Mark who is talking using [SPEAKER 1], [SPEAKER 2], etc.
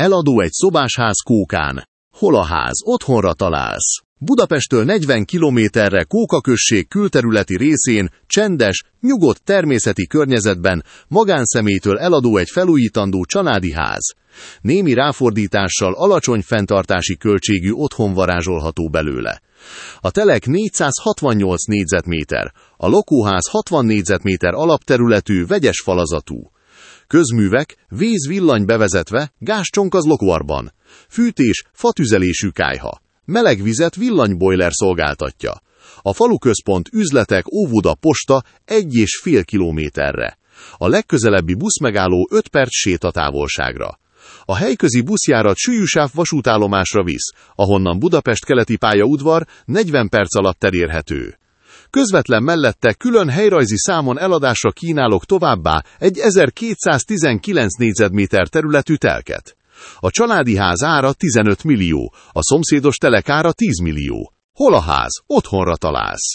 [SPEAKER 1] Eladó egy szobásház Kókán. Hol a ház, otthonra találsz. Budapesttől 40 kilométerre Kóka község külterületi részén, csendes, nyugodt természeti környezetben magánszemélytől eladó egy felújítandó családi ház. Némi ráfordítással alacsony fenntartási költségű otthon varázsolható belőle. A telek 468 négyzetméter, a lakóház 60 négyzetméter alapterületű, vegyes falazatú. Közművek, víz-villany bevezetve, gázcsonk az lokvarban. Fűtés, fatüzelésű kályha. Meleg vizet villanybojler szolgáltatja. A faluközpont, üzletek, óvoda, posta 1,5 kilométerre. A legközelebbi buszmegálló 5 perc sétatávolságra. A helyközi buszjárat Süllyűsáv vasútállomásra visz, ahonnan Budapest keleti pályaudvar 40 perc alatt elérhető. Közvetlen mellette külön helyrajzi számon eladásra kínálok továbbá egy 1219 négyzetméter területű telket. A családi ház ára 15 millió, a szomszédos telek ára 10 millió. Hol a ház, otthonra találsz.